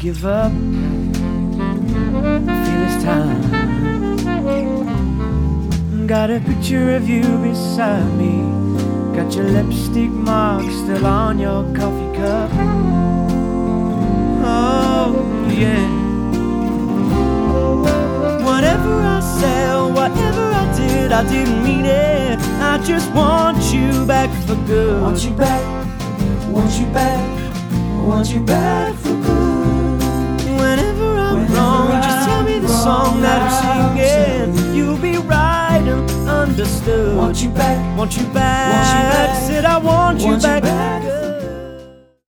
give up. I feel it's time. Got a picture of you beside me. Got your lipstick mark still on your coffee cup. Oh yeah. Whatever I said, whatever I didn't mean it. I just want you back for good. Want you back, want you back, want you back for good. Whenever I'm wrong, just tell me the song that I'm singing. You'll be right and understood. Want you back, want you back. want you back. Said I